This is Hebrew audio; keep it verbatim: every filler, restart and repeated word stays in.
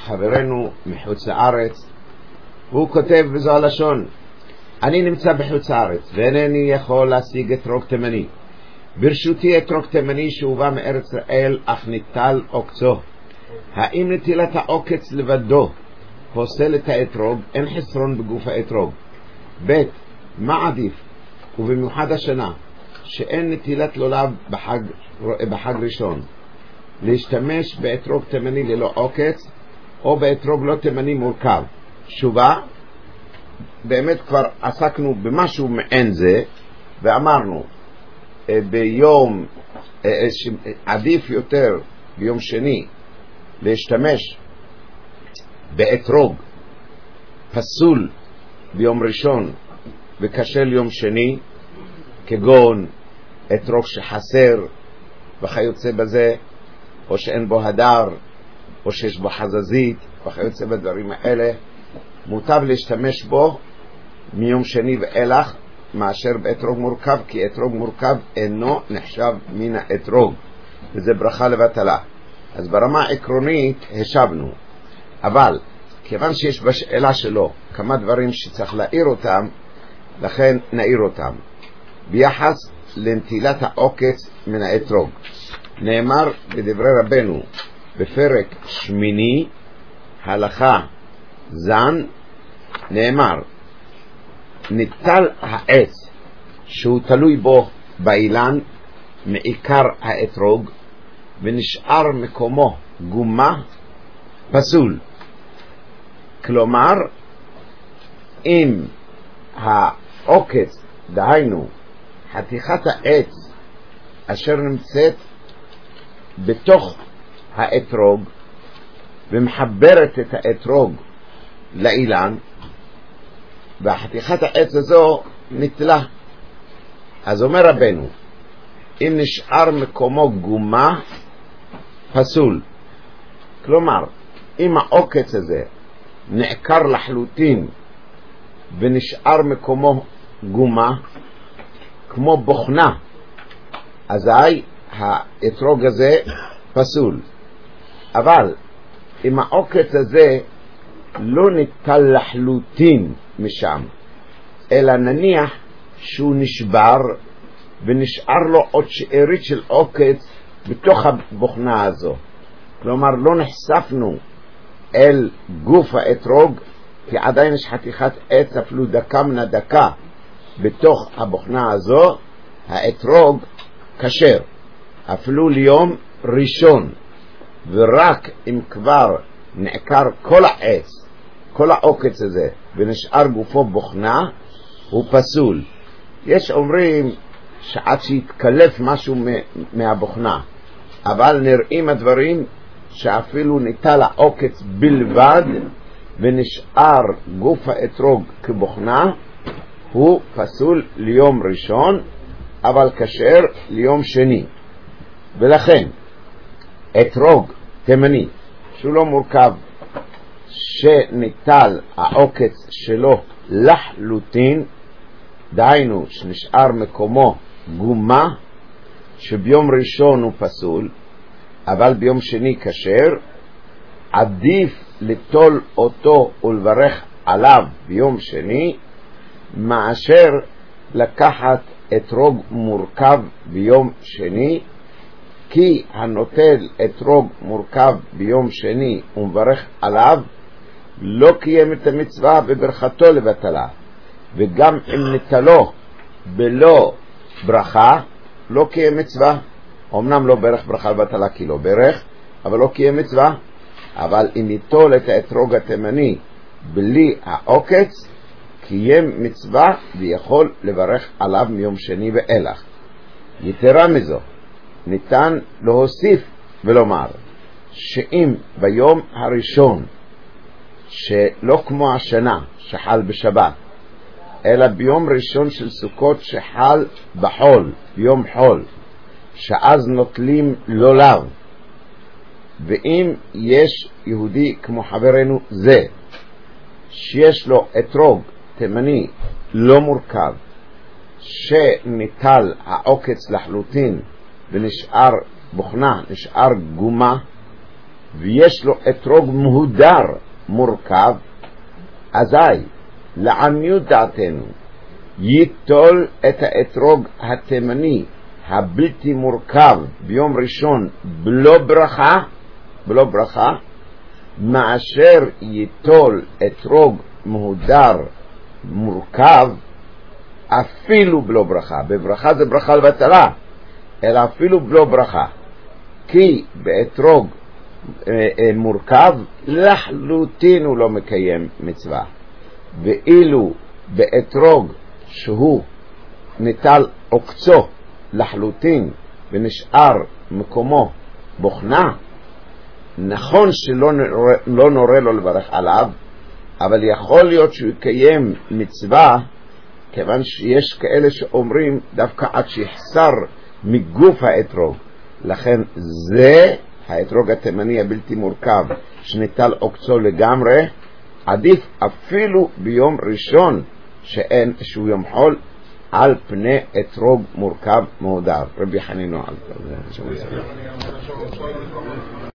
חברנו מחוץ לארץ, והוא כותב בזו הלשון: אני נמצא בחוץ לארץ ואינני יכול להשיג אתרוג תימני. ברשותי אתרוג תימני שהובא מארץ ישראל אך ניטל עוקצו. האם נטילת העוקץ לבדו פוסל את האתרוג? אין חסרון בגוף האתרוג. ב' מה עדיף, ובמיוחד השנה שאין נטילת לולב בחג, בחג ראשון, להשתמש באתרוג תימני ללא עוקץ או באתרוג לא תימני מורכב? תשובה, באמת כבר עסקנו במשהו מעין זה ואמרנו ביום עדיף יותר ביום שני להשתמש באתרוג פסול ביום ראשון וכשל יום שני, כגון אתרוג שחסר וכיוצא בזה, או שאין בו הדר, או שיש בו חזזית וכיוצא בדברים האלה. מוטב להשתמש בו מיום שני ואילך מאשר באתרוג מורכב, כי אתרוג מורכב אינו נחשב מן האתרוג, וזה ברכה לבטלה. אז ברמה העקרונית השבנו, אבל כיוון שיש בשאלה שלו כמה דברים שצריך להעיר אותם, לכן נעיר אותם. ביחס לנטילת העוקץ מן האתרוג, נאמר בדברי רבנו בפרק שמיני הלכה זן, נאמר ניטל העץ שהוא תלוי בו באילן מעיקר האתרוג ונשאר מקומו גומה, פסול. כלומר, אם העוקץ, דהיינו חתיכת העץ אשר נמצאת בתוך האתרוג ומחברת את האתרוג לאילן, והחתיכת העץ הזו נטלה, אז אומר רבנו, אם נשאר מקומו גומה, פסול. כלומר, אם העוקץ הזה נעקר לחלוטין ונשאר מקומו גומה כמו בוכנה, אזי האתרוג הזה פסול. אבל אם העוקץ הזה לא ניטל לחלוטין משם, אלא נניח שהוא נשבר ונשאר לו עוד שארית של עוקץ בתוך הבוכנה הזו, כלומר לא נחשפנו אל גוף האתרוג, כי עדיין יש חתיכת עץ אפילו דקה מן הדקה בתוך הבוכנה הזו, האתרוג כשר אפילו ליום ראשון. ורק אם כבר נעקר כל העץ, כל העוקץ הזה, ונשאר גופו בוכנה, הוא פסול. יש אומרים שעד שיתקלף משהו מהבוכנה, אבל נראים הדברים שאפילו ניטל העוקץ בלבד ונשאר גוף האתרוג כבוכנה, הוא פסול ליום ראשון אבל כשר ליום שני. ולכן אתרוג תימני שהוא לא מורכב, שניטל העוקץ שלו לחלוטין, דהיינו שנשאר מקומו גומה, שביום ראשון הוא פסול אבל ביום שני כשר, עדיף לטול אותו ולברך עליו ביום שני מאשר לקחת אתרוג מורכב ביום שני, כי הנוטל אתרוג מורכב ביום שני ומברך עליו לא קיים את המצווה בברכתו לבטלה, וגם אם נטלו בלא ברכה לא קיים מצווה. אמנם לא ברך ברכה לבטלה כי לא ברך, אבל לא קיים מצווה. אבל אם ניטול את האתרוג התימני בלי העוקץ, קיים מצווה ויכול לברך עליו מיום שני ואילך. יתרה מזו, ניתן להוסיף ולומר שאם ביום הראשון, שלא כמו השנה שחל בשבת, אלא ביום ראשון של סוכות שחל בחול, ביום חול, שאז נוטלים לולב, ואם יש יהודי כמו חברנו זה שיש לו אתרוג תימני לא מורכב שניטל העוקץ לחלוטין ונשאר בוכנה, נשאר גומה, ויש לו אתרוג מהודר מורכב, אזי לעניות דעתנו ייטול את האתרוג התימני הבלתי מורכב ביום ראשון בלא ברכה, בלא ברכה, מאשר ייטול אתרוג מהודר מורכב אפילו בלא ברכה. בברכה זה ברכה לבטלה, אלא אפילו בלא ברכה, כי באתרוג אה, אה, מורכב לחלוטין הוא לא מקיים מצווה, ואילו באתרוג שהוא ניטל עוקצו לחלוטין ונשאר מקומו בוכנה, נכון שלא נורא, לא נורא לו לברך עליו, אבל יכול להיות שהוא יקיים מצווה, כיוון שיש כאלה שאומרים דווקא עד שיחסר מגוף האתרוג. לכן זה האתרוג התימני הבלתי מורכב שניטל עוקצו לגמרי, עדיף אפילו ביום ראשון שאין שהוא יום חול על פני אתרוג מורכב מהודר. רבי חנינו על זה.